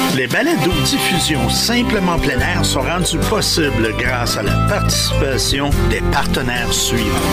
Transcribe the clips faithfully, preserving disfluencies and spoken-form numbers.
Les balados-diffusions Simplement plein air sont rendus possibles grâce à la participation des partenaires suivants.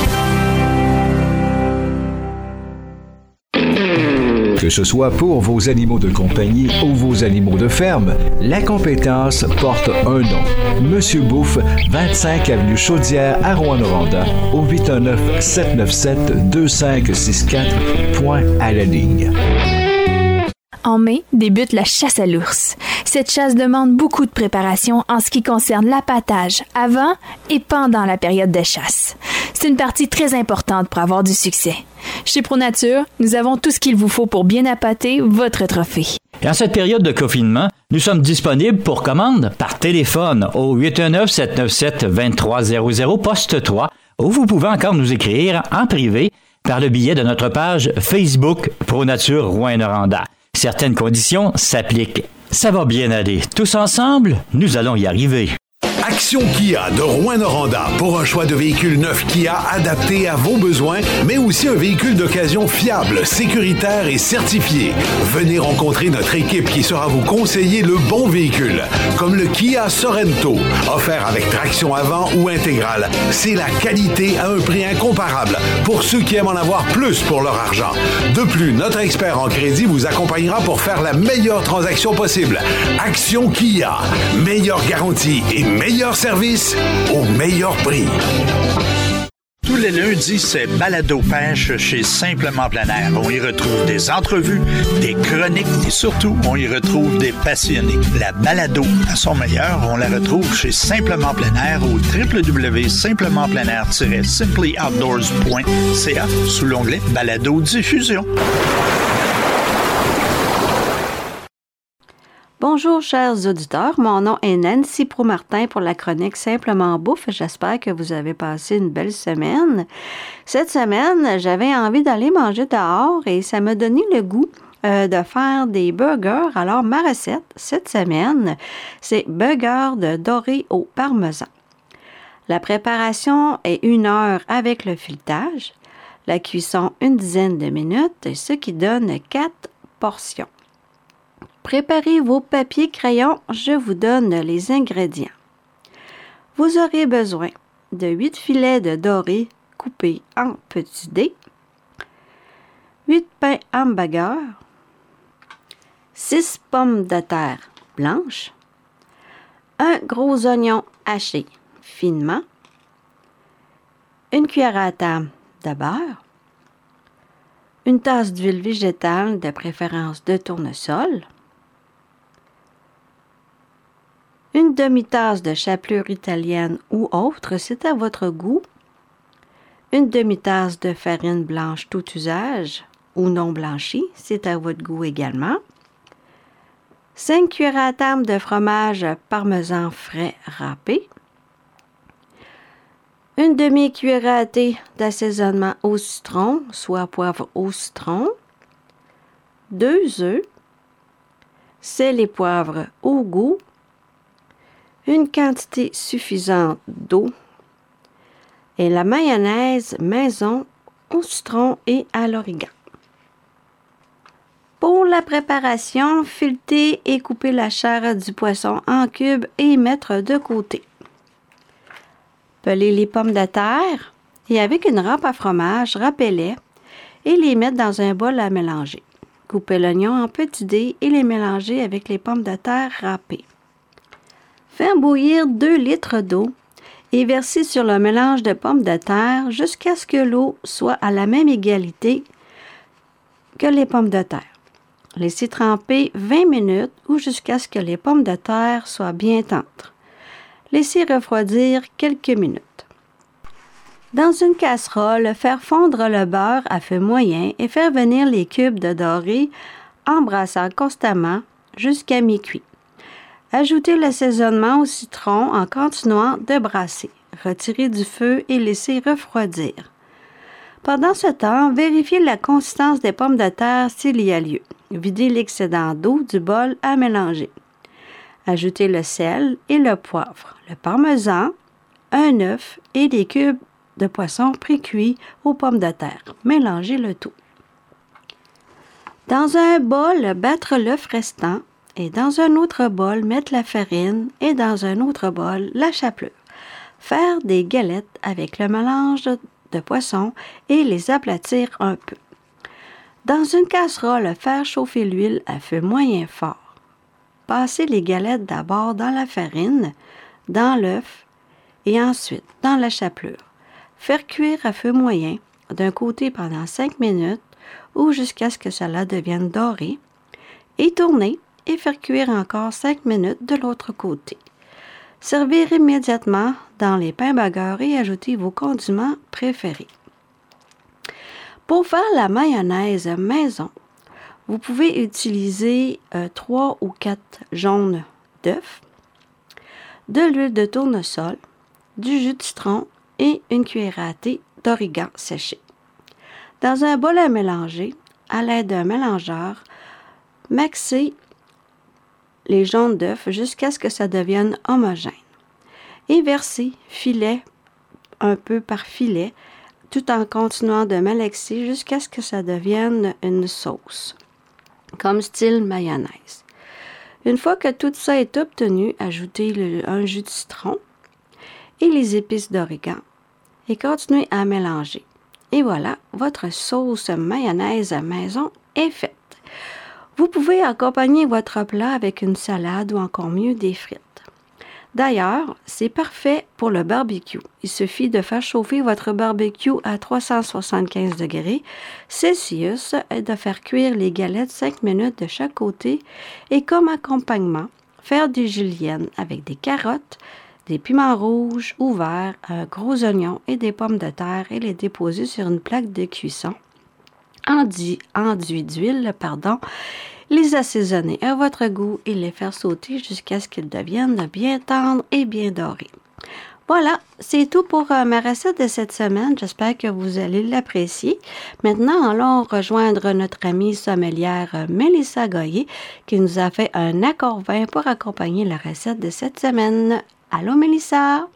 Que ce soit pour vos animaux de compagnie ou vos animaux de ferme, la compétence porte un nom. Monsieur Bouffe, vingt-cinq avenue Chaudière à Rouyn-Noranda, au huit un neuf, sept neuf sept, deux cinq six quatre, point à la ligne. En mai, débute la chasse à l'ours. Cette chasse demande beaucoup de préparation en ce qui concerne l'appâtage avant et pendant la période de chasse. C'est une partie très importante pour avoir du succès. Chez ProNature, nous avons tout ce qu'il vous faut pour bien appâter votre trophée. Et en cette période de confinement, nous sommes disponibles pour commande par téléphone au huit un neuf, sept neuf sept, deux trois zéro zéro, poste trois, ou vous pouvez encore nous écrire en privé par le biais de notre page Facebook ProNature Rouyn-Noranda. Certaines conditions s'appliquent. Ça va bien aller. Tous ensemble, nous allons y arriver. Action Kia de Rouyn-Noranda pour un choix de véhicules neufs Kia adaptés à vos besoins, mais aussi un véhicule d'occasion fiable, sécuritaire et certifié. Venez rencontrer notre équipe qui saura vous conseiller le bon véhicule, comme le Kia Sorento, offert avec traction avant ou intégrale. C'est la qualité à un prix incomparable pour ceux qui aiment en avoir plus pour leur argent. De plus, notre expert en crédit vous accompagnera pour faire la meilleure transaction possible. Action Kia, meilleure garantie et meilleure Meilleur service au meilleur prix. Tous les lundis, c'est Balado Pêche chez Simplement plein air. On y retrouve des entrevues, des chroniques et surtout, on y retrouve des passionnés. La balado à son meilleur, on la retrouve chez Simplement plein air au w w w point simplement plein air tiret simply outdoors point c a sous l'onglet Balado Diffusion. Bonjour, chers auditeurs. Mon nom est Nancy Promartin pour la chronique Simplement Bouffe. J'espère que vous avez passé une belle semaine. Cette semaine, j'avais envie d'aller manger dehors et ça m'a donné le goût euh, de faire des burgers. Alors, ma recette, cette semaine, c'est burger de doré au parmesan. La préparation est une heure avec le filetage. La cuisson, une dizaine de minutes, ce qui donne quatre portions. Préparez vos papiers crayons, je vous donne les ingrédients. Vous aurez besoin de huit filets de doré coupés en petits dés, huit pains hamburger, six pommes de terre blanches, un gros oignon haché finement, une cuillère à table de beurre, une tasse d'huile végétale de préférence de tournesol, une demi-tasse de chapelure italienne ou autre, c'est à votre goût. Une demi-tasse de farine blanche tout usage ou non blanchie, c'est à votre goût également. cinq cuillères à table de fromage parmesan frais râpé. Une demi-cuillère à thé d'assaisonnement au citron, soit poivre au citron. Deux œufs. Sel et poivre au goût. Une quantité suffisante d'eau et la mayonnaise maison au citron et à l'origan. Pour la préparation, fileter et couper la chair du poisson en cubes et mettre de côté. Peler les pommes de terre et avec une râpe à fromage, râpez-les et les mettre dans un bol à mélanger. Coupez l'oignon en petits dés et les mélanger avec les pommes de terre râpées. Faire bouillir deux litres d'eau et verser sur le mélange de pommes de terre jusqu'à ce que l'eau soit à la même égalité que les pommes de terre. Laissez tremper vingt minutes ou jusqu'à ce que les pommes de terre soient bien tendres. Laissez refroidir quelques minutes. Dans une casserole, faire fondre le beurre à feu moyen et faire venir les cubes de doré en brassant constamment jusqu'à mi-cuit. Ajoutez l'assaisonnement au citron en continuant de brasser. Retirez du feu et laissez refroidir. Pendant ce temps, vérifiez la consistance des pommes de terre s'il y a lieu. Videz l'excédent d'eau du bol à mélanger. Ajoutez le sel et le poivre, le parmesan, un œuf et des cubes de poisson pré-cuits aux pommes de terre. Mélangez le tout. Dans un bol, battre l'œuf restant. et dans un autre bol, mettre la farine et dans un autre bol, la chapelure. Faire des galettes avec le mélange de poisson et les aplatir un peu. Dans une casserole, faire chauffer l'huile à feu moyen fort. Passer les galettes d'abord dans la farine, dans l'œuf et ensuite dans la chapelure. Faire cuire à feu moyen d'un côté pendant cinq minutes ou jusqu'à ce que cela devienne doré et tourner et faire cuire encore cinq minutes de l'autre côté. Servir immédiatement dans les pains beurre et ajouter vos condiments préférés. Pour faire la mayonnaise maison, vous pouvez utiliser euh, trois ou quatre jaunes d'œufs, de l'huile de tournesol, du jus de citron et une cuillère à thé d'origan séché. Dans un bol à mélanger, à l'aide d'un mélangeur, mixez les jaunes d'œufs jusqu'à ce que ça devienne homogène. Et versez filet un peu par filet, tout en continuant de malaxer jusqu'à ce que ça devienne une sauce, comme style mayonnaise. Une fois que tout ça est obtenu, ajoutez le, un jus de citron et les épices d'origan et continuez à mélanger. Et voilà, votre sauce mayonnaise à maison est faite. Vous pouvez accompagner votre plat avec une salade ou encore mieux des frites. D'ailleurs, c'est parfait pour le barbecue. Il suffit de faire chauffer votre barbecue à trois cent soixante-quinze degrés Celsius et de faire cuire les galettes cinq minutes de chaque côté et comme accompagnement, faire des juliennes avec des carottes, des piments rouges ou verts, un gros oignon et des pommes de terre et les déposer sur une plaque de cuisson. Enduit, enduit d'huile, pardon, les assaisonner à votre goût et les faire sauter jusqu'à ce qu'ils deviennent bien tendres et bien dorés. Voilà, c'est tout pour euh, ma recette de cette semaine. J'espère que vous allez l'apprécier. Maintenant, allons rejoindre notre amie sommelière euh, Mélissa Goyer qui nous a fait un accord vin pour accompagner la recette de cette semaine. Allô, Mélissa?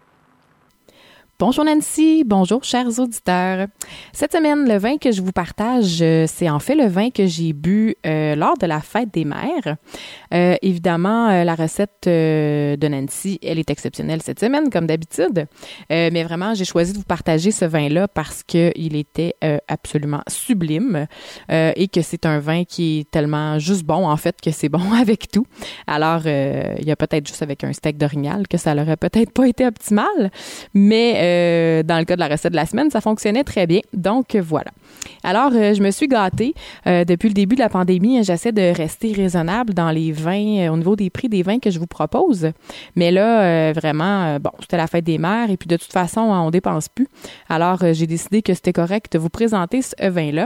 Bonjour Nancy, bonjour chers auditeurs. Cette semaine, le vin que je vous partage, c'est en fait le vin que j'ai bu euh, lors de la fête des mères. Euh, évidemment, euh, la recette euh, de Nancy, elle est exceptionnelle cette semaine, comme d'habitude. Euh, mais vraiment, j'ai choisi de vous partager ce vin-là parce qu'il était euh, absolument sublime euh, et que c'est un vin qui est tellement juste bon, en fait, que c'est bon avec tout. Alors, euh, il y a peut-être juste avec un steak d'orignal que ça n'aurait peut-être pas été optimal, mais euh, Euh, dans le cas de la recette de la semaine, ça fonctionnait très bien. Donc, voilà. Alors, euh, je me suis gâtée. Euh, depuis le début de la pandémie, j'essaie de rester raisonnable dans les vins, euh, au niveau des prix des vins que je vous propose. Mais là, euh, vraiment, euh, bon, c'était la fête des mères et puis de toute façon, on dépense plus. Alors, euh, j'ai décidé que c'était correct de vous présenter ce vin-là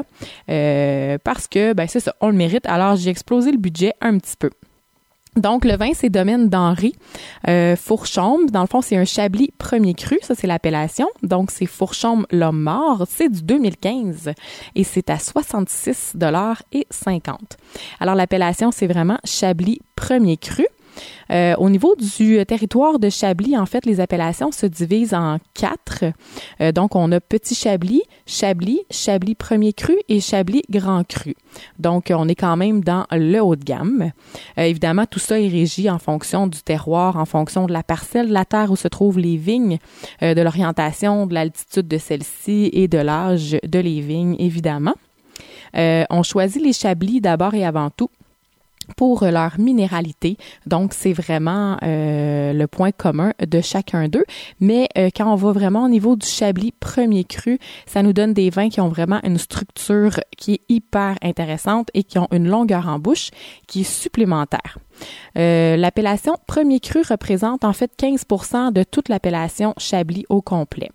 euh, parce que, ben c'est ça, on le mérite. Alors, j'ai explosé le budget un petit peu. Donc, le vin, c'est Domaine d'Henry, euh, Fourchombe. Dans le fond, c'est un Chablis premier cru. Ça, c'est l'appellation. Donc, c'est Fourchombe l'homme mort. C'est du deux mille quinze et c'est à soixante-six dollars et cinquante. Alors, l'appellation, c'est vraiment Chablis premier cru. Euh, au niveau du territoire de Chablis, en fait, les appellations se divisent en quatre. Euh, donc, on a Petit Chablis, Chablis, Chablis Premier Cru et Chablis Grand Cru. Donc, on est quand même dans le haut de gamme. Euh, évidemment, tout ça est régi en fonction du terroir, en fonction de la parcelle de la terre où se trouvent les vignes, euh, de l'orientation, de l'altitude de celle-ci et de l'âge de les vignes, évidemment. Euh, on choisit les Chablis d'abord et avant tout pour leur minéralité. Donc, c'est vraiment euh, le point commun de chacun d'eux. Mais euh, quand on va vraiment au niveau du Chablis premier cru, ça nous donne des vins qui ont vraiment une structure qui est hyper intéressante et qui ont une longueur en bouche qui est supplémentaire. Euh, l'appellation premier cru représente en fait quinze pour cent de toute l'appellation Chablis au complet.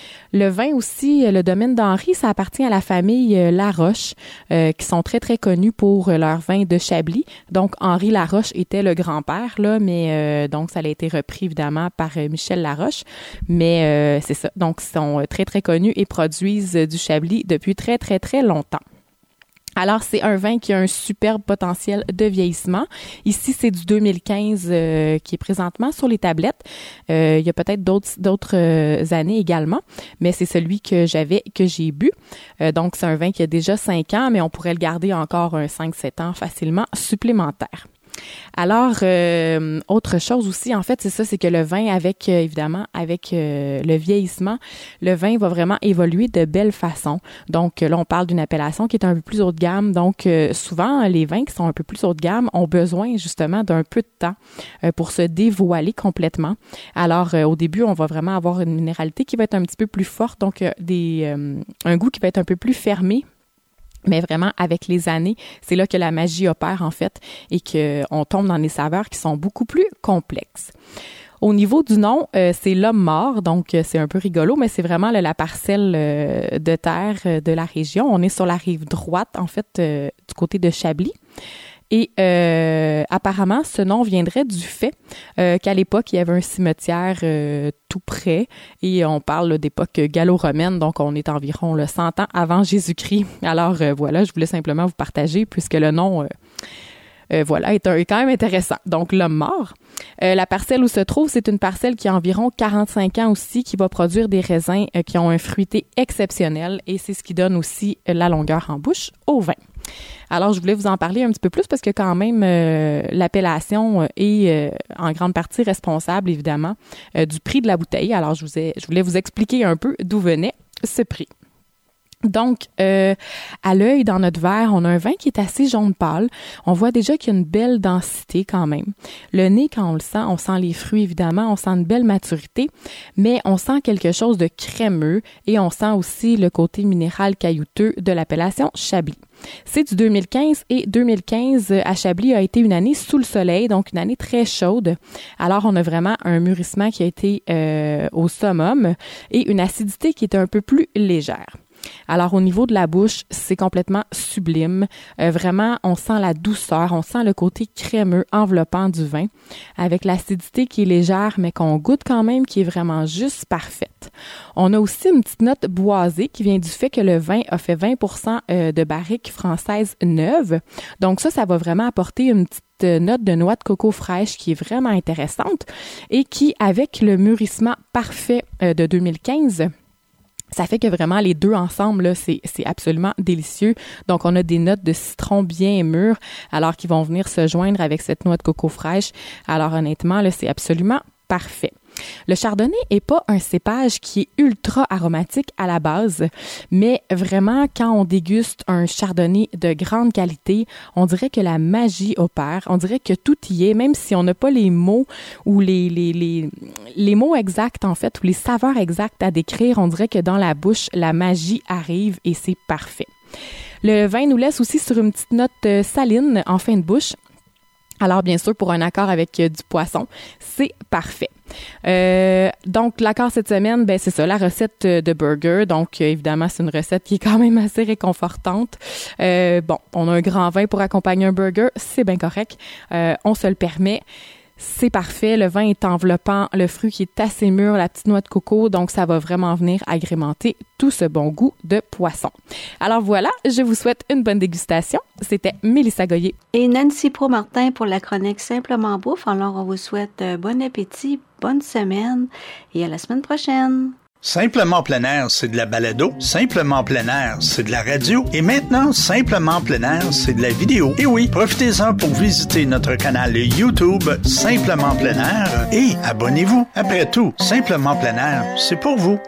Le vin aussi, le Domaine d'Henry, ça appartient à la famille Laroche, euh, qui sont très, très connus pour leur vin de Chablis. Donc, Henri Laroche était le grand-père, là, mais euh, donc, ça a été repris, évidemment, par Michel Laroche. Mais euh, c'est ça. Donc, ils sont très, très connus et produisent du Chablis depuis très, très, très longtemps. Alors, c'est un vin qui a un superbe potentiel de vieillissement. Ici, c'est du deux mille quinze euh, qui est présentement sur les tablettes. Euh, il y a peut-être d'autres d'autres euh, années également, mais c'est celui que j'avais, que j'ai bu. Euh, donc, c'est un vin qui a déjà cinq ans, mais on pourrait le garder encore un cinq sept ans facilement supplémentaire. Alors, euh, autre chose aussi, en fait, c'est ça, c'est que le vin, avec euh, évidemment, avec euh, le vieillissement, le vin va vraiment évoluer de belle façon. Donc, là, on parle d'une appellation qui est un peu plus haut de gamme. Donc, euh, souvent, les vins qui sont un peu plus haut de gamme ont besoin justement d'un peu de temps euh, pour se dévoiler complètement. Alors, euh, au début, on va vraiment avoir une minéralité qui va être un petit peu plus forte, donc euh, des euh, un goût qui va être un peu plus fermé. Mais vraiment, avec les années, c'est là que la magie opère, en fait, et qu'on tombe dans des saveurs qui sont beaucoup plus complexes. Au niveau du nom, euh, c'est l'homme mort, donc euh, c'est un peu rigolo, mais c'est vraiment là, la parcelle euh, de terre euh, de la région. On est sur la rive droite, en fait, euh, du côté de Chablis. Et euh, apparemment, ce nom viendrait du fait euh, qu'à l'époque, il y avait un cimetière euh, tout près. Et on parle là, d'époque gallo-romaine, donc on est environ là, cent ans avant Jésus-Christ. Alors euh, voilà, je voulais simplement vous partager, puisque le nom... Euh, Euh, voilà, est, un, est quand même intéressant. Donc, l'homme mort. Euh, la parcelle où se trouve, c'est une parcelle qui a environ quarante-cinq ans aussi, qui va produire des raisins euh, qui ont un fruité exceptionnel et c'est ce qui donne aussi euh, la longueur en bouche au vin. Alors, je voulais vous en parler un petit peu plus parce que quand même, euh, l'appellation euh, est euh, en grande partie responsable, évidemment, euh, du prix de la bouteille. Alors, je, vous ai, je voulais vous expliquer un peu d'où venait ce prix. Donc, euh, à l'œil, dans notre verre, on a un vin qui est assez jaune pâle. On voit déjà qu'il y a une belle densité quand même. Le nez, quand on le sent, on sent les fruits, évidemment, on sent une belle maturité, mais on sent quelque chose de crémeux et on sent aussi le côté minéral caillouteux de l'appellation Chablis. C'est du deux mille quinze et deux mille quinze à Chablis a été une année sous le soleil, donc une année très chaude. Alors, on a vraiment un mûrissement qui a été euh, au summum et une acidité qui est un peu plus légère. Alors, au niveau de la bouche, c'est complètement sublime. Euh, vraiment, on sent la douceur, on sent le côté crémeux, enveloppant du vin, avec l'acidité qui est légère, mais qu'on goûte quand même, qui est vraiment juste parfaite. On a aussi une petite note boisée qui vient du fait que le vin a fait vingt pour cent de barriques françaises neuves. Donc ça, ça va vraiment apporter une petite note de noix de coco fraîche qui est vraiment intéressante et qui, avec le mûrissement parfait euh, de deux mille quinze, ça fait que vraiment les deux ensemble, là, c'est, c'est absolument délicieux. Donc, on a des notes de citron bien mûres, alors qu'ils vont venir se joindre avec cette noix de coco fraîche. Alors, honnêtement, là, c'est absolument parfait. Le chardonnay est pas un cépage qui est ultra aromatique à la base, mais vraiment, quand on déguste un chardonnay de grande qualité, on dirait que la magie opère. On dirait que tout y est, même si on n'a pas les mots ou les, les, les, les mots exacts, en fait, ou les saveurs exactes à décrire. On dirait que dans la bouche, la magie arrive et c'est parfait. Le vin nous laisse aussi sur une petite note saline en fin de bouche. Alors, bien sûr, pour un accord avec euh, du poisson, c'est parfait. Euh, donc, l'accord cette semaine, ben c'est ça, la recette de burger. Donc, euh, évidemment, c'est une recette qui est quand même assez réconfortante. Euh, bon, on a un grand vin pour accompagner un burger, c'est bien correct. Euh, on se le permet. C'est parfait. Le vin est enveloppant, le fruit qui est assez mûr, la petite noix de coco, donc ça va vraiment venir agrémenter tout ce bon goût de poisson. Alors voilà, je vous souhaite une bonne dégustation. C'était Mélissa Goyer. Et Nancy Pro-Martin pour la chronique Simplement Bouffe. Alors on vous souhaite bon appétit, bonne semaine et à la semaine prochaine. Simplement plein air, c'est de la balado. Simplement plein air, c'est de la radio. Et maintenant, Simplement plein air, c'est de la vidéo. Et oui, profitez-en pour visiter notre canal YouTube Simplement plein air et abonnez-vous. Après tout, Simplement plein air, c'est pour vous.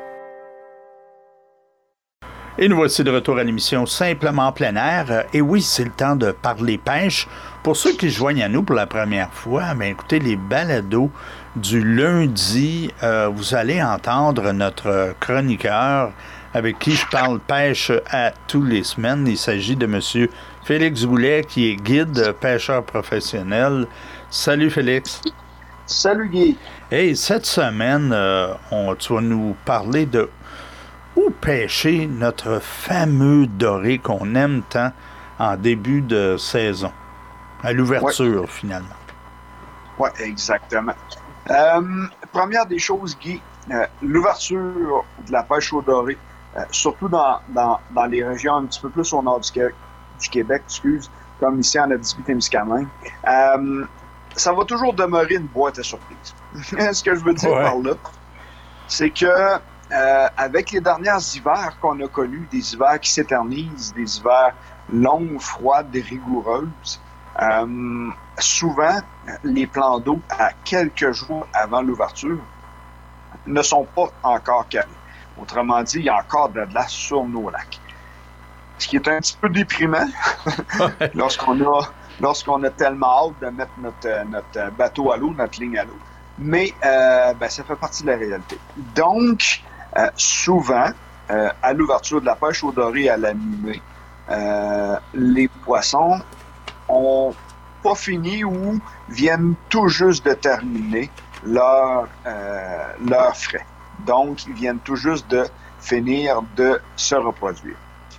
Et nous voici de retour à l'émission Simplement plein air. Et oui, c'est le temps de parler pêche. Pour ceux qui se joignent à nous pour la première fois, bien, écoutez, les balados du lundi, euh, vous allez entendre notre chroniqueur avec qui je parle pêche à tous les semaines. Il s'agit de M. Félix Boulet, qui est guide pêcheur professionnel. Salut Félix. Salut Guy. Hey, cette semaine, euh, on, tu vas nous parler de où pêcher notre fameux doré qu'on aime tant en début de saison, à l'ouverture ouais. finalement. Oui, exactement. Euh, première des choses, Guy, euh, l'ouverture de la pêche au doré, euh, surtout dans, dans, dans les régions un petit peu plus au nord du Québec, du Québec excuse, comme ici en Abitibi-Témiscamingue, euh, ça va toujours demeurer une boîte à surprise. Ce que je veux dire ouais. par là, c'est que euh, avec les derniers hivers qu'on a connus, des hivers qui s'éternisent, des hivers longs, froids, rigoureuses, Euh, souvent, les plans d'eau, à quelques jours avant l'ouverture, ne sont pas encore calés. Autrement dit, il y a encore de la glace sur nos lacs. Ce qui est un petit peu déprimant lorsqu'on a, lorsqu'on a tellement hâte de mettre notre, notre bateau à l'eau, notre ligne à l'eau. Mais euh, ben, ça fait partie de la réalité. Donc, euh, souvent, euh, à l'ouverture de la pêche au doré à la mi-mai, euh, les poissons ont pas fini ou viennent tout juste de terminer leur, euh, leur frais. Donc, ils viennent tout juste de finir de se reproduire.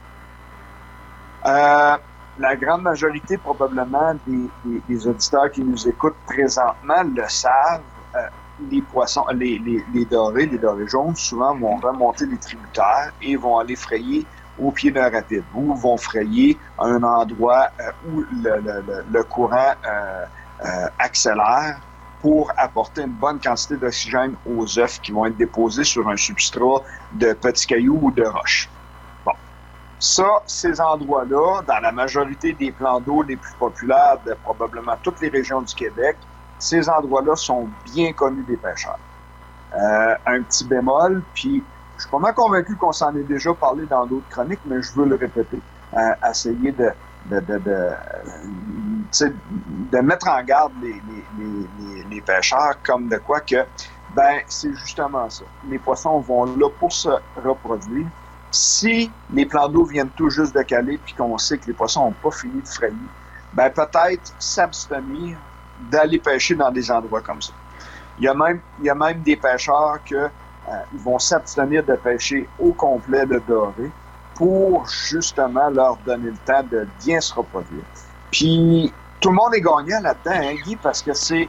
Euh, la grande majorité, probablement, des, des, des auditeurs qui nous écoutent présentement le savent. Euh, les poissons, les, les, les dorés, les dorés jaunes, souvent vont remonter les tributaires et vont aller frayer au pied d'un rapide ou vont frayer à un endroit euh, où le, le, le, le courant euh, euh, accélère pour apporter une bonne quantité d'oxygène aux œufs qui vont être déposés sur un substrat de petits cailloux ou de roches. Bon. Ça, ces endroits-là, dans la majorité des plans d'eau les plus populaires de probablement toutes les régions du Québec, ces endroits-là sont bien connus des pêcheurs. Euh, un petit bémol, puis je suis pas mal convaincu qu'on s'en est déjà parlé dans d'autres chroniques, mais je veux le répéter. Euh, essayer de, de, de, de, de, de mettre en garde les, les, les, les pêcheurs comme de quoi que, ben, c'est justement ça. Les poissons vont là pour se reproduire. Si les plans d'eau viennent tout juste de caler puis qu'on sait que les poissons n'ont pas fini de frayer, ben, peut-être s'abstenir d'aller pêcher dans des endroits comme ça. Il y a même, il y a même des pêcheurs que euh, ils vont s'abstenir de pêcher au complet le doré pour justement leur donner le temps de bien se reproduire. Puis tout le monde est gagnant là-dedans, hein, Guy, parce que c'est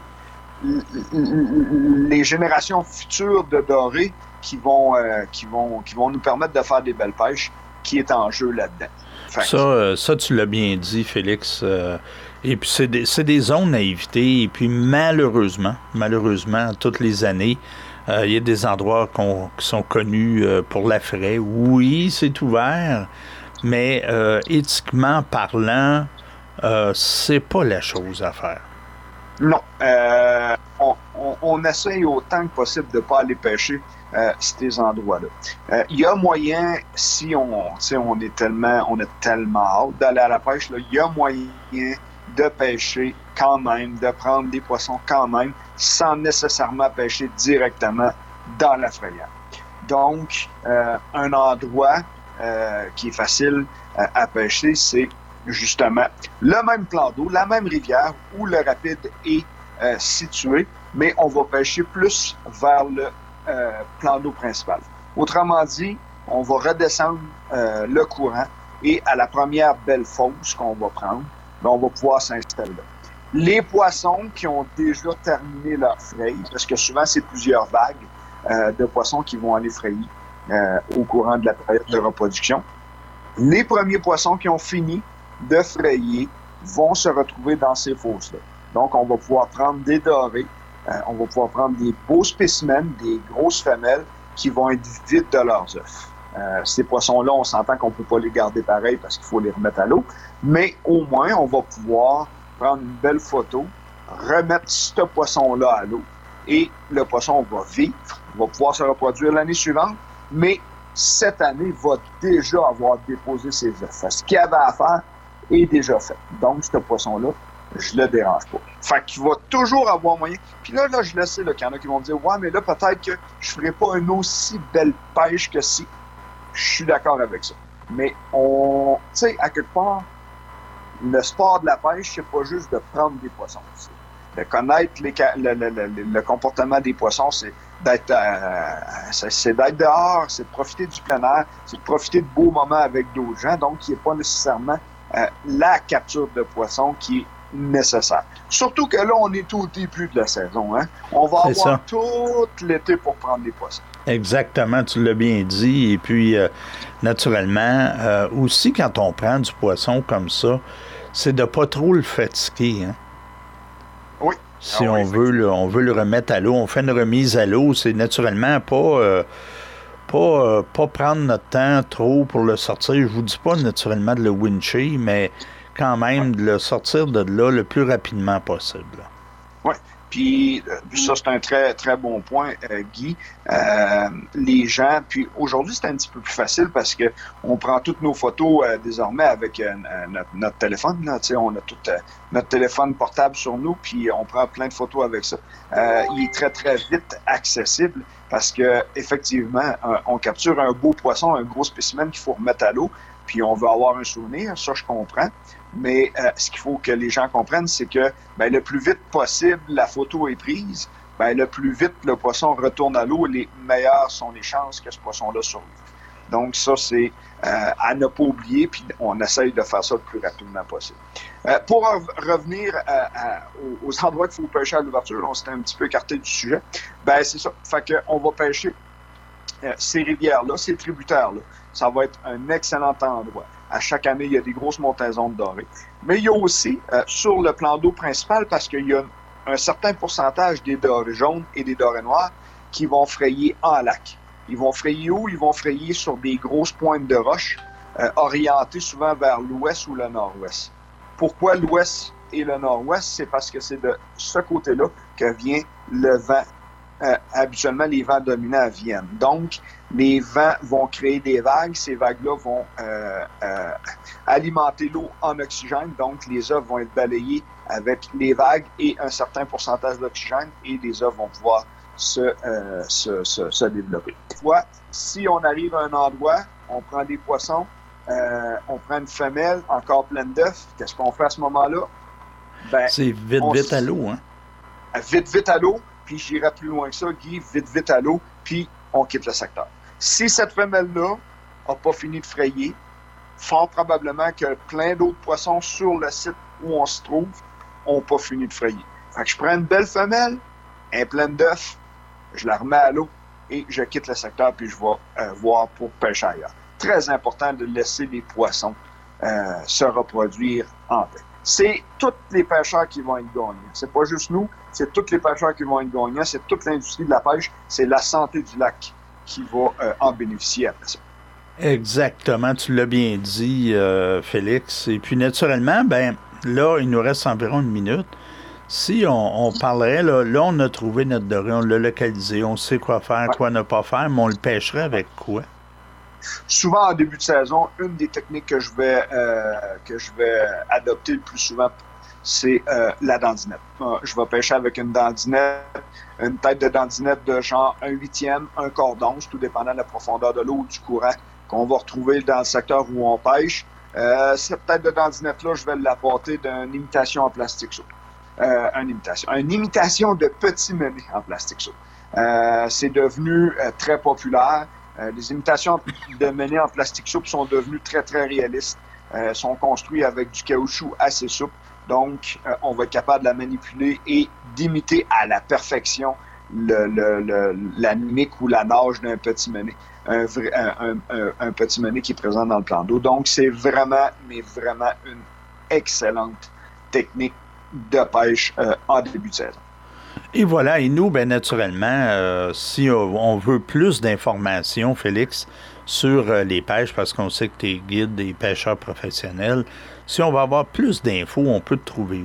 les générations futures de dorés qui vont, euh, qui vont, qui vont nous permettre de faire des belles pêches qui est en jeu là-dedans. Fait ça, euh, ça, tu l'as bien dit, Félix. Euh, et puis, c'est des, c'est des zones à éviter. Et puis, malheureusement, malheureusement, toutes les années, euh, il y a des endroits qu'on, qui sont connus euh, pour la fraie. Oui, c'est ouvert, mais euh, éthiquement parlant, euh, c'est pas la chose à faire. Non. Euh, on, on, on essaye autant que possible de ne pas aller pêcher Euh, ces endroits-là. Euh, il y a moyen, si on, on est tellement, on a tellement hâte d'aller à la pêche, là, il y a moyen de pêcher quand même, de prendre des poissons quand même, sans nécessairement pêcher directement dans la frayère. Donc, euh, un endroit euh, qui est facile euh, à pêcher, c'est justement le même plan d'eau, la même rivière où le rapide est euh, situé, mais on va pêcher plus vers le Euh, plan d'eau principal. Autrement dit, on va redescendre euh, le courant et à la première belle fosse qu'on va prendre, ben, on va pouvoir s'installer là. Les poissons qui ont déjà terminé leur fraye, parce que souvent c'est plusieurs vagues euh, de poissons qui vont aller frayer euh, au courant de la période de reproduction, les premiers poissons qui ont fini de frayer vont se retrouver dans ces fosses-là. Donc on va pouvoir prendre des dorés. Euh, on va pouvoir prendre des beaux spécimens, des grosses femelles qui vont être vides de leurs œufs. Euh, ces poissons-là, on s'entend qu'on ne peut pas les garder pareil parce qu'il faut les remettre à l'eau, mais au moins, on va pouvoir prendre une belle photo, remettre ce poisson-là à l'eau et le poisson va vivre, va pouvoir se reproduire l'année suivante, mais cette année va déjà avoir déposé ses œufs. Ce qu'il y avait à faire est déjà fait. Donc, ce poisson-là, je le dérange pas. Fait qu'il va toujours avoir moyen. Puis là, là, je le sais, là, qu'il y en a qui vont me dire « Ouais, mais là, peut-être que je ferai pas une aussi belle pêche que si. » Je suis d'accord avec ça. Mais on... Tu sais, à quelque part, le sport de la pêche, c'est pas juste de prendre des poissons. C'est de connaître les, le, le, le, le comportement des poissons, c'est d'être, euh, c'est, c'est d'être dehors, c'est de profiter du plein air, c'est de profiter de beaux moments avec d'autres gens. Donc, il n'y a pas nécessairement euh, la capture de poissons qui est nécessaire. Surtout que là, on est au début de la saison. Hein? On va C'est avoir ça. tout l'été pour prendre des poissons. Exactement, tu l'as bien dit. Et puis, euh, naturellement, euh, aussi, quand on prend du poisson comme ça, c'est de pas trop le fatiguer. Hein? Oui. Si ah, on, oui, veut le, on veut le remettre à l'eau, on fait une remise à l'eau, c'est naturellement pas... Euh, Pas, euh, pas prendre notre temps trop pour le sortir. Je vous dis pas naturellement de le wincher, mais quand même de le sortir de là le plus rapidement possible. Oui. Puis ça, c'est un très, très bon point, euh, Guy. Euh, les gens, puis aujourd'hui, c'est un petit peu plus facile parce que on prend toutes nos photos euh, désormais avec euh, notre, notre téléphone. Là, on a tout euh, notre téléphone portable sur nous, puis on prend plein de photos avec ça. Euh, il est très, très vite accessible parce que effectivement, un, on capture un beau poisson, un gros spécimen qu'il faut remettre à l'eau, puis on veut avoir un souvenir, ça je comprends. Mais euh, ce qu'il faut que les gens comprennent, c'est que ben, le plus vite possible, la photo est prise, ben, le plus vite le poisson retourne à l'eau, les meilleures sont les chances que ce poisson-là survive. Donc ça, c'est euh, à ne pas oublier, puis on essaye de faire ça le plus rapidement possible. Euh, pour revenir à, à, aux, aux endroits qu'il faut pêcher à l'ouverture, on s'était un petit peu écarté du sujet, ben c'est ça. Fait qu'on va pêcher euh, ces rivières-là, ces tributaires-là. Ça va être un excellent endroit. À chaque année, il y a des grosses montaisons de dorées. Mais il y a aussi, euh, sur le plan d'eau principal, parce qu'il y a un certain pourcentage des dorées jaunes et des dorées noires qui vont frayer en lac. Ils vont frayer où? Ils vont frayer sur des grosses pointes de roches, euh, orientées souvent vers l'ouest ou le nord-ouest. Pourquoi l'ouest et le nord-ouest? C'est parce que c'est de ce côté-là que vient le vent. Euh, habituellement, les vents dominants viennent. Donc, les vents vont créer des vagues. Ces vagues-là vont euh, euh, alimenter l'eau en oxygène. Donc, les œufs vont être balayés avec les vagues et un certain pourcentage d'oxygène et les œufs vont pouvoir se, euh, se, se, se développer. Fois, si on arrive à un endroit, on prend des poissons, euh, on prend une femelle encore pleine d'œufs, qu'est-ce qu'on fait à ce moment-là? Ben, c'est vite, vite à l'eau, hein? Vite, vite à l'eau. Puis j'irai plus loin que ça, Guy, vite, vite à l'eau, puis on quitte le secteur. Si cette femelle-là n'a pas fini de frayer, fort probablement que plein d'autres poissons sur le site où on se trouve n'ont pas fini de frayer. Fait que je prends une belle femelle, elle est pleine d'œufs, je la remets à l'eau et je quitte le secteur, puis je vais euh, voir pour pêcher ailleurs. Très important de laisser les poissons euh, se reproduire en paix. C'est tous les pêcheurs qui vont être gagnants. C'est pas juste nous, c'est tous les pêcheurs qui vont être gagnants, c'est toute l'industrie de la pêche, c'est la santé du lac qui va euh, en bénéficier après ça. Exactement, tu l'as bien dit, euh, Félix. Et puis, naturellement, ben là, il nous reste environ une minute. Si on, on parlerait, là, là, on a trouvé notre doré, on l'a localisé, on sait quoi faire, ouais. quoi ne pas faire, mais on le pêcherait avec quoi? Souvent, en début de saison, une des techniques que je vais, euh, que je vais adopter le plus souvent, c'est euh, la dandinette. Euh, je vais pêcher avec une dandinette, une tête de dandinette de genre un huitième, un quart d'once, tout dépendant de la profondeur de l'eau ou du courant qu'on va retrouver dans le secteur où on pêche. Euh, cette tête de dandinette-là, je vais l'apporter d'une imitation en plastique souple. Euh, une imitation. Une imitation de petit mené en plastique souple. Euh, c'est devenu euh, très populaire. Euh, les imitations de menées en plastique souple sont devenues très, très réalistes. Euh, sont construites avec du caoutchouc assez souple. Donc, euh, on va être capable de la manipuler et d'imiter à la perfection le, le, le, la mimique ou la nage d'un petit mené. Un, vrai, un, un, un petit mené qui est présent dans le plan d'eau. Donc, c'est vraiment, mais vraiment une excellente technique de pêche euh, en début de saison. Et voilà, et nous, bien naturellement, euh, si on veut plus d'informations, Félix, sur euh, les pêches, parce qu'on sait que tu es guide des pêcheurs professionnels, si on va avoir plus d'infos, on peut te trouver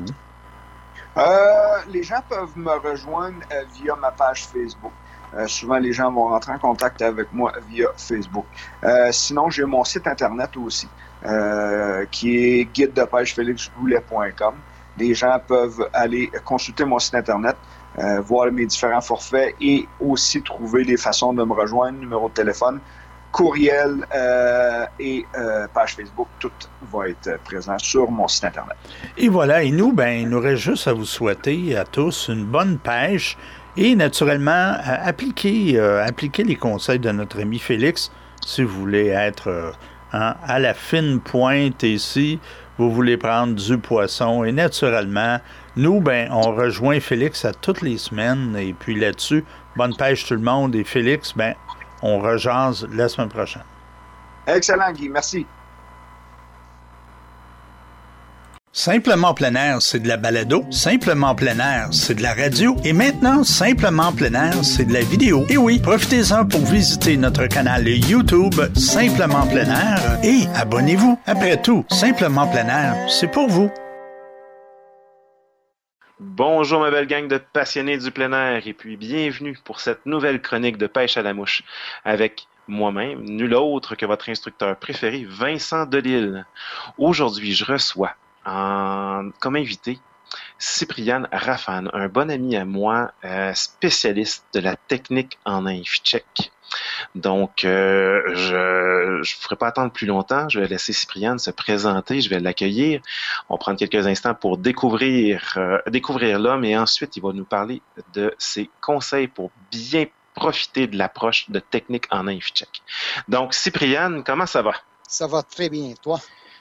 où? Euh, les gens peuvent me rejoindre euh, via ma page Facebook. Euh, souvent, les gens vont rentrer en contact avec moi via Facebook. Euh, sinon, j'ai mon site Internet aussi, euh, qui est guide de pêche félix goulet point com. Les gens peuvent aller consulter mon site Internet, euh, voir mes différents forfaits et aussi trouver des façons de me rejoindre, numéro de téléphone, courriel euh, et euh, page Facebook. Tout va être présent sur mon site Internet. Et voilà, et nous, ben, il nous reste juste à vous souhaiter à tous une bonne pêche et naturellement, appliquer, euh, appliquer les conseils de notre ami Félix si vous voulez être euh, hein, à la fine pointe ici. Vous voulez prendre du poisson et naturellement, nous, ben, on rejoint Félix à toutes les semaines et puis là-dessus, bonne pêche tout le monde et Félix, ben, on rejase la semaine prochaine. Excellent, Guy. Merci. Simplement plein air, c'est de la balado. Simplement plein air, c'est de la radio. Et maintenant, Simplement plein air, c'est de la vidéo. Et oui, profitez-en pour visiter notre canal YouTube Simplement plein air et abonnez-vous. Après tout, Simplement plein air, c'est pour vous. Bonjour ma belle gang de passionnés du plein air et puis bienvenue pour cette nouvelle chronique de pêche à la mouche avec moi-même, nul autre que votre instructeur préféré, Vincent Delisle. Aujourd'hui, je reçois en, comme invité Cypriane Rafane, un bon ami à moi, euh, spécialiste de la technique en nymphe tchèque. Donc, euh, je ne ferai pas attendre plus longtemps. Je vais laisser Cypriane se présenter. Je vais l'accueillir. On va prendre quelques instants pour découvrir, euh, découvrir l'homme et ensuite, il va nous parler de ses conseils pour bien profiter de l'approche de technique en nymphe tchèque. Donc, Cypriane, comment ça va? Ça va très bien, toi?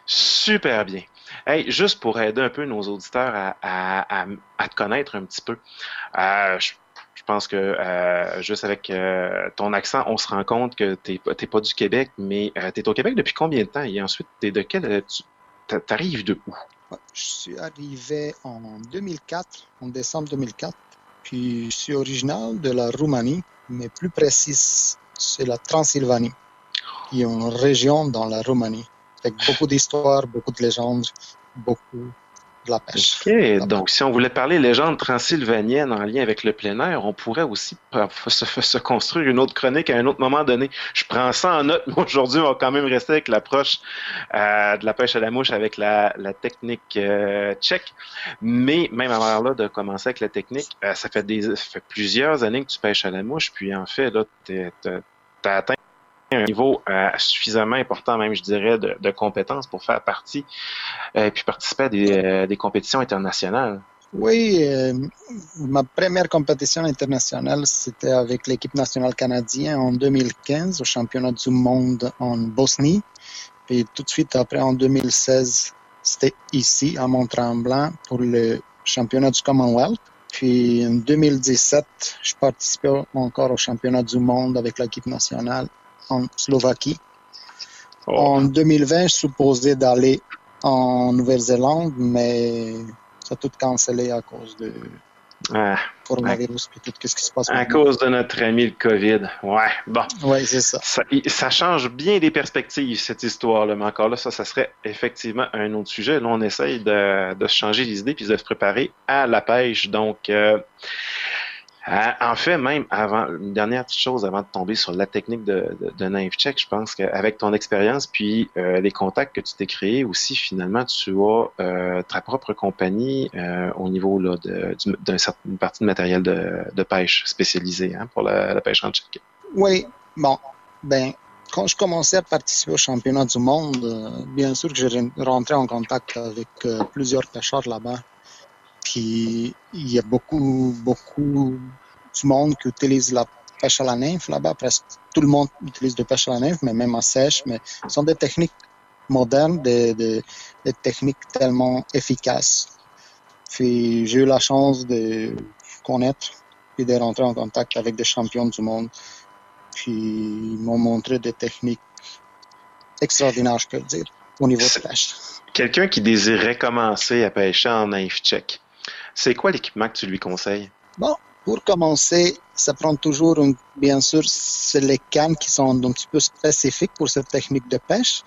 Super bien. Hey, juste pour aider un peu nos auditeurs à, à, à, à te connaître un petit peu, euh, je, je pense que euh, juste avec euh, ton accent, on se rend compte que t'es, t'es pas du Québec, mais euh, t'es au Québec depuis combien de temps? Et ensuite, t'es de quel... Tu, t'arrives de où? Je suis arrivé en deux mille quatre, en décembre deux mille quatre, puis je suis originaire de la Roumanie, mais plus précis, c'est la Transylvanie, qui est une région dans la Roumanie. Avec beaucoup d'histoires, beaucoup de légendes, beaucoup de la pêche. OK, la donc pêche. Si on voulait parler légende transylvanienne en lien avec le plein air, on pourrait aussi se, se construire une autre chronique à un autre moment donné. Je prends ça en note, mais aujourd'hui, on va quand même rester avec l'approche euh, de la pêche à la mouche avec la, la technique euh, tchèque. Mais même avant là, de commencer avec la technique, euh, ça, fait des, ça fait plusieurs années que tu pêches à la mouche, puis en fait, là, tu as atteint un niveau euh, suffisamment important, même je dirais, de, de compétences pour faire partie et euh, puis participer à des, euh, des compétitions internationales. Oui, euh, ma première compétition internationale, c'était avec l'équipe nationale canadienne en deux mille quinze au championnat du monde en Bosnie. Et tout de suite après, en deux mille seize, c'était ici, à Mont-Tremblant, pour le championnat du Commonwealth. Puis en deux mille dix-sept, je participais encore au championnat du monde avec l'équipe nationale en Slovaquie. Oh. En deux mille vingt, je supposais d'aller en Nouvelle-Zélande, mais ça a tout cancellé à cause de ah, coronavirus et tout ce qui se passe. À maintenant. Cause de notre ami le COVID. Ouais, bon. Oui, c'est ça. ça. Ça change bien des perspectives, cette histoire-là. Mais encore là, ça, ça serait effectivement un autre sujet. Là, on essaye de, de changer les idées puis de se préparer à la pêche. Donc, euh, en fait, même avant, une dernière petite chose avant de tomber sur la technique de, de, de nymphe tchèque, je pense qu'avec ton expérience puis euh, les contacts que tu t'es créés aussi, finalement, tu as euh, ta propre compagnie euh, au niveau là, de, d'une certaine partie de matériel de, de pêche spécialisé hein, pour la, la pêche en tchèque. Oui, bon, ben, quand je commençais à participer au championnat du monde, euh, bien sûr que j'ai rentré en contact avec euh, plusieurs pêcheurs là-bas. Puis il y a beaucoup, beaucoup du monde qui utilise la pêche à la nymphe là-bas. Presque tout le monde utilise de pêche à la nymphe, mais même en sèche. Mais ce sont des techniques modernes, des, des, des techniques tellement efficaces. Puis j'ai eu la chance de connaître et de rentrer en contact avec des champions du monde. Puis ils m'ont montré des techniques extraordinaires, je peux le dire, au niveau de pêche. Quelqu'un qui désirait commencer à pêcher en nymphe tchèque, c'est quoi l'équipement que tu lui conseilles? Bon, pour commencer, ça prend toujours, une, bien sûr, c'est les cannes qui sont un petit peu spécifiques pour cette technique de pêche.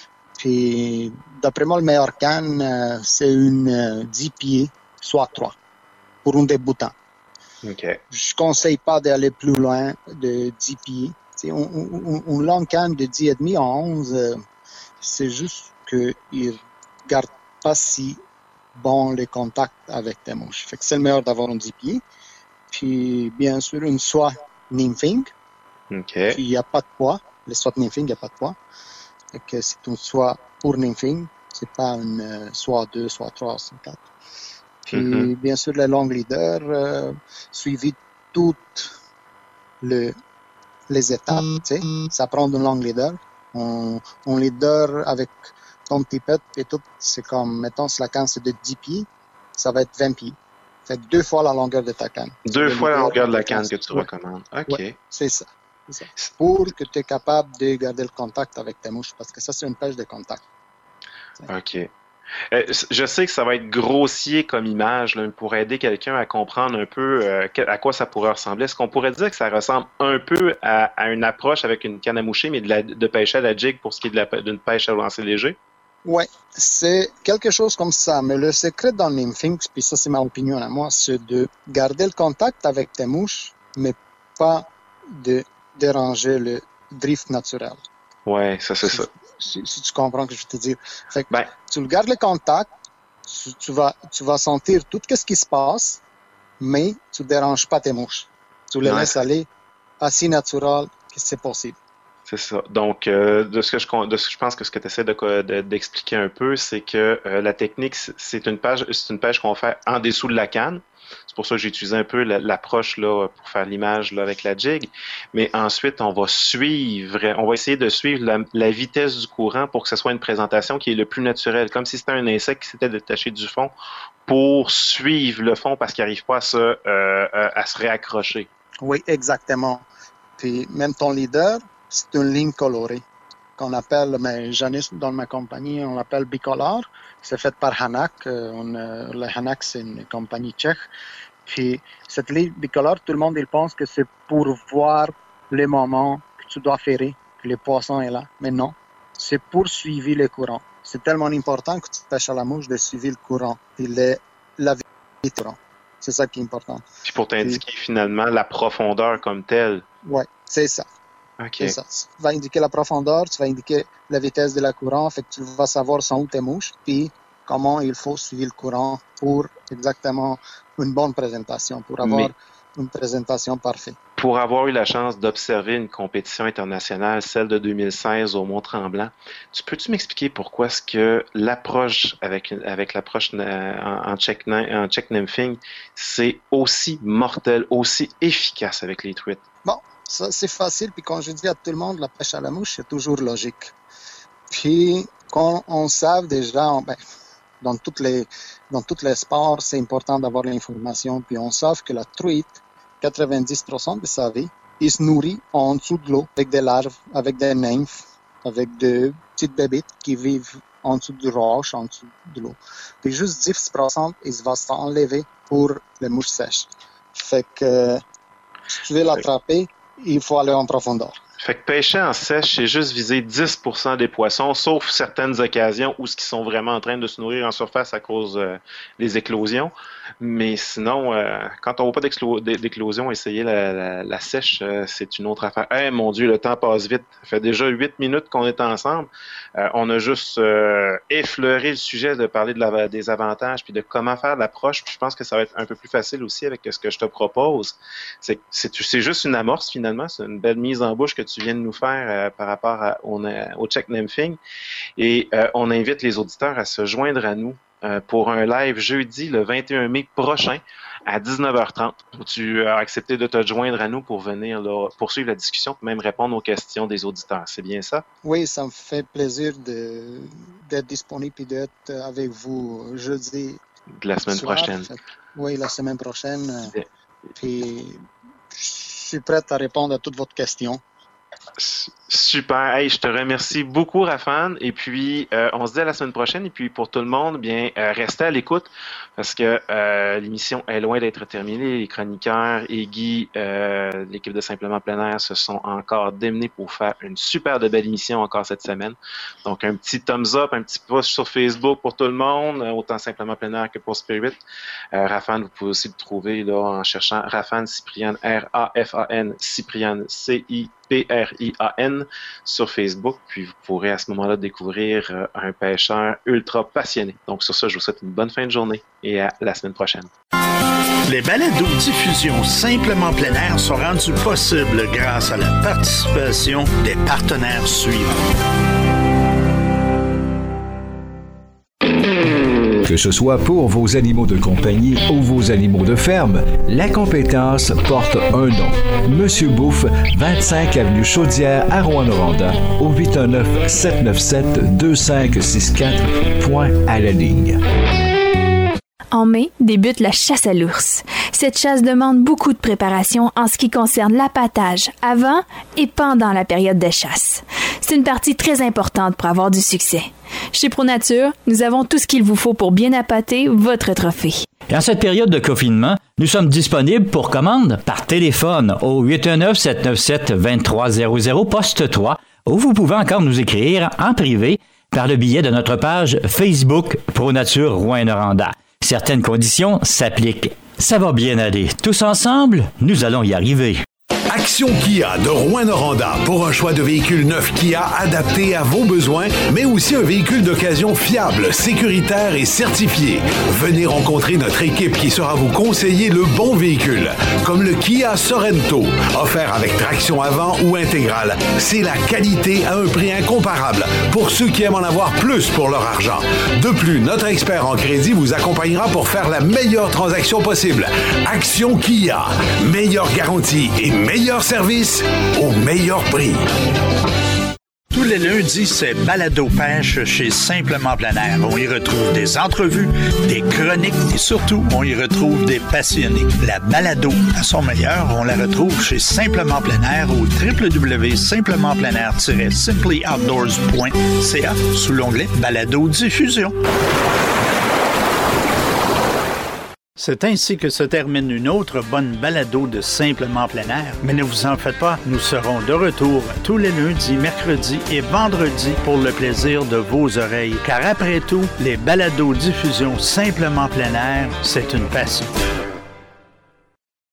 Puis, d'après moi, le meilleur canne, euh, c'est une euh, dix pieds, soit trois, pour un débutant. Okay. Je ne conseille pas d'aller plus loin de dix pieds. C'est une, une, une longue canne de dix et demi à onze, euh, c'est juste qu'il ne garde pas si bon les contacts avec tes mouches. Fait que c'est le meilleur d'avoir un dix pieds. Puis, bien sûr, une soie nymphing. Okay. Puis, il n'y a pas de poids. Les soies nymphing, il n'y a pas de poids. Fait que c'est une soie pour nymphing. C'est pas une euh, soie deux, soie trois, soie quatre. Puis, mm-hmm. bien sûr, les long leaders, euh, suivi toutes le, les étapes. Mm-hmm. Tu sais, ça prend un long leader. Un, un leader avec ton pipette et tout, c'est comme, mettons, si la canne c'est de dix pieds, ça va être vingt pieds. Fait deux fois la longueur de ta canne. Deux fois la longueur de la canne que tu ouais. recommandes. OK. Ouais, c'est ça. C'est ça. Pour que tu es capable de garder le contact avec tes mouches, parce que ça, c'est une pêche de contact. OK. Euh, je sais que ça va être grossier comme image là, pour aider quelqu'un à comprendre un peu euh, à quoi ça pourrait ressembler. Est-ce qu'on pourrait dire que ça ressemble un peu à, à une approche avec une canne à moucher, mais de, la, de pêche à la jig pour ce qui est de la, d'une pêche à lancer léger? Oui, c'est quelque chose comme ça. Mais le secret dans le nymphing, puis ça c'est ma opinion à moi, c'est de garder le contact avec tes mouches, mais pas de déranger le drift naturel. Oui, ça c'est si, ça. Si, si tu comprends ce que je veux te dire. Fait que ben, tu le gardes le contact, tu, tu, vas, tu vas sentir tout ce qui se passe, mais tu ne déranges pas tes mouches. Tu les ouais. laisses aller assez naturel que c'est possible. C'est ça. Donc, euh, de ce que je de ce que je pense que ce que tu essaies de, de, d'expliquer un peu, c'est que euh, la technique, c'est une pêche, c'est une pêche qu'on fait en dessous de la canne. C'est pour ça que j'ai utilisé un peu la, l'approche là pour faire l'image là avec la jig. Mais ensuite, on va suivre, on va essayer de suivre la, la vitesse du courant pour que ce soit une présentation qui est le plus naturelle, comme si c'était un insecte qui s'était détaché du fond pour suivre le fond parce qu'il n'arrive pas à se, euh, à se réaccrocher. Oui, exactement. Puis même ton leader, c'est une ligne colorée qu'on appelle, mais Janice dans ma compagnie, on l'appelle bicolore. C'est fait par Hanak. On, euh, le Hanak, c'est une compagnie tchèque. Puis cette ligne bicolore, tout le monde il pense que c'est pour voir les moments que tu dois ferrer, que le poisson est là. Mais non, c'est pour suivre le courant. C'est tellement important que tu pêches à la mouche de suivre le courant. Puis le, la vitesse du courant. C'est ça qui est important. Puis pour t'indiquer Puis, finalement la profondeur comme telle. Oui, c'est ça. Okay. C'est ça. Tu vas indiquer la profondeur, tu vas indiquer la vitesse de la courant, fait que tu vas savoir sans où tes mouches, puis comment il faut suivre le courant pour exactement une bonne présentation, pour avoir Mais une présentation parfaite. Pour avoir eu la chance d'observer une compétition internationale, celle de deux mille seize au Mont-Tremblant, tu peux-tu m'expliquer pourquoi est-ce que l'approche avec, avec l'approche en, en, check, en check nymphing, c'est aussi mortel, aussi efficace avec les truites? Bon. Ça, c'est facile. Puis quand je dis à tout le monde, la pêche à la mouche, c'est toujours logique. Puis quand on sait déjà, ben, dans toutes les dans tous les sports, c'est important d'avoir l'information. Puis on sait que la truite, quatre-vingt-dix pour cent de sa vie, il se nourrit en dessous de l'eau avec des larves, avec des nymphes, avec des petites bébites qui vivent en dessous de roches, en dessous de l'eau. Puis juste dix pour cent, il va s'enlever pour les mouches sèches. Fait que si tu veux l'attraper, il faut aller en profondeur. Fait que pêcher en sèche, c'est juste viser dix pour cent des poissons, sauf certaines occasions où ils sont vraiment en train de se nourrir en surface à cause euh, des éclosions. Mais sinon, euh, quand on voit pas d'exclo- d'éclosion, essayer la, la, la sèche, euh, c'est une autre affaire. Eh mon Dieu, le temps passe vite. Ça fait déjà huit minutes qu'on est ensemble. Euh, on a juste euh, effleuré le sujet de parler de la, des avantages puis de comment faire l'approche. Puis je pense que ça va être un peu plus facile aussi avec ce que je te propose. C'est, c'est, c'est juste une amorce finalement. C'est une belle mise en bouche que tu viens de nous faire euh, par rapport à, au, au check nymphing. Et euh, on invite les auditeurs à se joindre à nous euh, pour un live jeudi le vingt et un mai prochain à dix-neuf heures trente. Tu as accepté de te joindre à nous pour venir là, poursuivre la discussion et même répondre aux questions des auditeurs. C'est bien ça? Oui, ça me fait plaisir de, d'être disponible et d'être avec vous jeudi. De la semaine soir. prochaine. Oui, la semaine prochaine. Bien. Puis je suis prêt à répondre à toutes vos questions. Super. Hey, je te remercie beaucoup, Rafan. Et puis, euh, on se dit à la semaine prochaine. Et puis, pour tout le monde, bien, euh, restez à l'écoute parce que euh, l'émission est loin d'être terminée. Les chroniqueurs et Guy, euh, l'équipe de Simplement Plein Air, se sont encore démenés pour faire une super de belle émission encore cette semaine. Donc, un petit thumbs up, un petit post sur Facebook pour tout le monde, autant Simplement Plein Air que pour Spirit. Euh, Rafan, vous pouvez aussi le trouver là en cherchant Rafan Ciprian, R A F A N, Ciprian, C I P R I A N sur Facebook, puis vous pourrez à ce moment-là découvrir euh, un pêcheur ultra passionné. Donc sur ça, je vous souhaite une bonne fin de journée et à la semaine prochaine. Les balados-diffusions Simplement Plein Air sont rendues possibles grâce à la participation des partenaires suivants. Que ce soit pour vos animaux de compagnie ou vos animaux de ferme, la compétence porte un nom. Monsieur Bouffe, vingt-cinq avenue Chaudière à Rouyn-Noranda, au huit un neuf, sept neuf sept, deux cinq six quatre, point à la ligne. En mai, débute la chasse à l'ours. Cette chasse demande beaucoup de préparation en ce qui concerne l'appâtage avant et pendant la période de chasse. C'est une partie très importante pour avoir du succès. Chez ProNature, nous avons tout ce qu'il vous faut pour bien appâter votre trophée. Et en cette période de confinement, nous sommes disponibles pour commande par téléphone au huit un neuf, sept neuf sept, deux trois zéro zéro, poste trois, ou vous pouvez encore nous écrire en privé par le biais de notre page Facebook ProNature Rouyn-Noranda. Certaines conditions s'appliquent. Ça va bien aller. Tous ensemble, nous allons y arriver. Action Kia de Rouyn-Noranda pour un choix de véhicules neufs Kia adaptés à vos besoins, mais aussi un véhicule d'occasion fiable, sécuritaire et certifié. Venez rencontrer notre équipe qui saura vous conseiller le bon véhicule, comme le Kia Sorento, offert avec traction avant ou intégrale. C'est la qualité à un prix incomparable pour ceux qui aiment en avoir plus pour leur argent. De plus, notre expert en crédit vous accompagnera pour faire la meilleure transaction possible. Action Kia, meilleure garantie et meilleur service au meilleur prix. Tous les lundis, c'est Balado Pêche chez Simplement Plein Air. On y retrouve des entrevues, des chroniques et surtout, on y retrouve des passionnés. La balado à son meilleur, on la retrouve chez Simplement Plein Air au w w w point simplement plein air tiret simply outdoors point c a sous l'onglet Balado Diffusion. C'est ainsi que se termine une autre bonne balado de Simplement Plein Air. Mais ne vous en faites pas, nous serons de retour tous les lundis, mercredis et vendredis pour le plaisir de vos oreilles. Car après tout, les balados diffusion Simplement Plein Air, c'est une passion.